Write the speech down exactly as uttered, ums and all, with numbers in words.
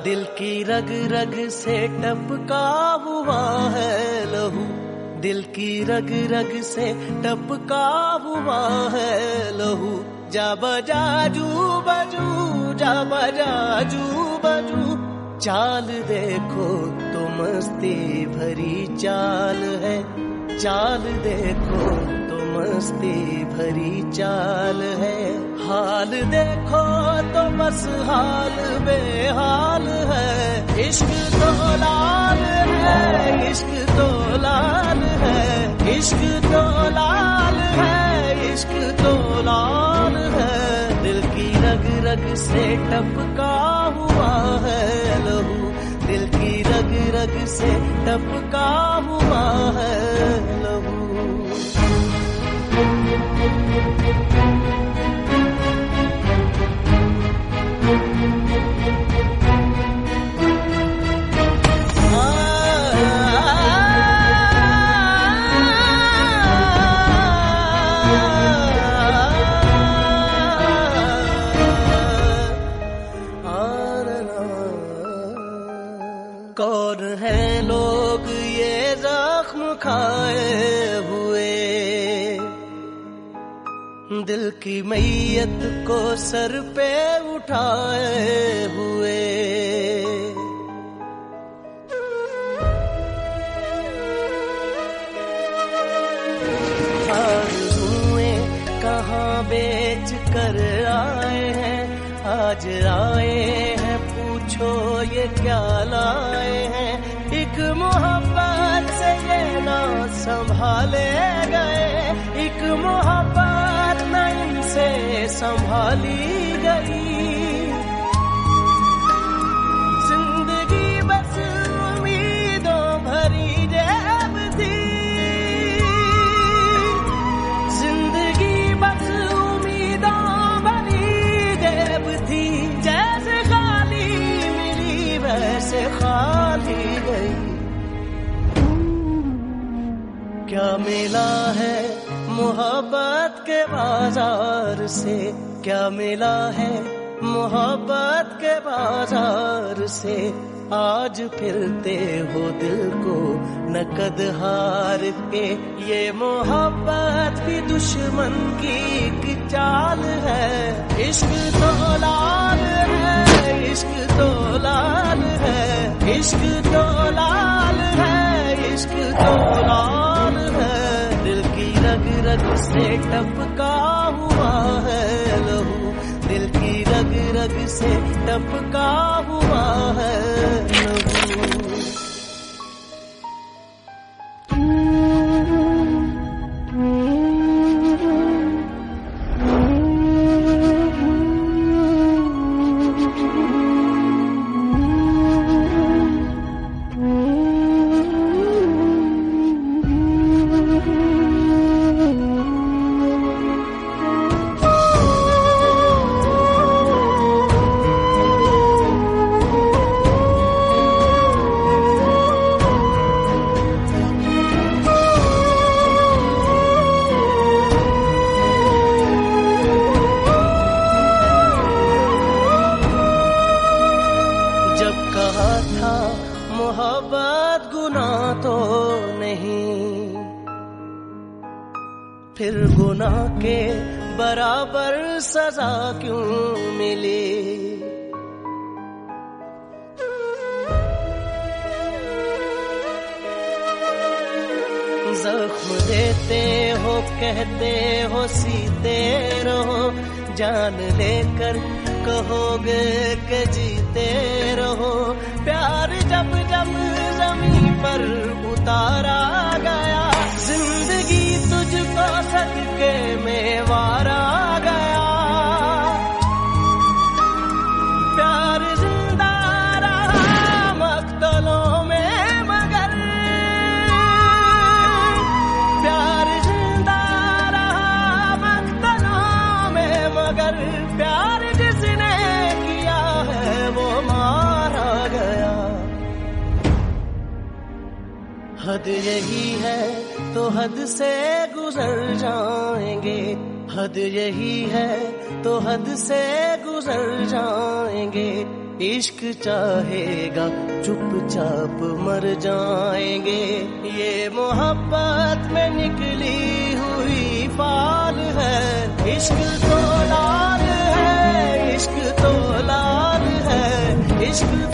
दिल की रग रग से टपका हुआ है लहू, दिल की रग रग से टपका हुआ है लहू। जा बजा जू बजू, जा बजा जू बजू, चाल देखो तो मस्ती भरी चाल है, चाल देखो तो मस्ती भरी चाल है। हाल देखो तो बस हाल बेहाल है, इश्क तो लाल है, इश्क तो लाल है, इश्क तो लाल है, इश्क तो लाल है। दिल की रग रग से टपका हुआ है लहू, दिल की रग रग से टपका हुआ है लहू। कौन है लोग ये जख्म खाए हुए, दिल की मैयत को सर पे उठाए हुए। आरज़ुएं कहाँ बेच कर आए हैं, आज आए हैं पूछो ये क्या लाए हैं। एक मोहब्बत से ये ना संभाले गए, एक मोहब्बत न इनसे संभाली गई। जिंदगी बस उम्मीदों भरी जेब थी, जिंदगी बस उम्मीदों भरी जेब थी। जैसे खाली मिली वैसे खाली गई। क्या मिला है मोहब्बत के बाजार से, क्या मिला है मोहब्बत के बाजार से। आज फिरते हो दिल को नकद हार के, ये मोहब्बत भी दुश्मन की एक चाल है। इश्क तो लाल है, इश्क तो लाल है, इश्क तो लाल है, इश्क तो लाल है। दिल की रग रग से टपका हुआ है लहू, दिल की रग रग से टपका हुआ है लहू। मोहब्बत गुनाह तो नहीं, फिर गुनाह के बराबर सजा क्यों मिली। जख्म देते हो कहते हो सीते रहो, जान लेकर कहोगे के जीते रहो। प्यार जब जब जमीन पर उतारा गया, जिंदगी तुझको सदके में वारा गया। प्यार जिंदा रहा मक्तलों में मगर, प्यार जिंदा रहा मक्तलों में मगर। प्यार जिसने किया है वो मारा गया। हद यही है तो हद से गुजर जाएंगे, हद यही है तो हद से गुजर जाएंगे। इश्क चाहेगा चुपचाप मर जाएंगे। ये मोहब्बत में निकली हुई फाल है। इश्क तो लाल है, इश्क तो लाल है, इश्क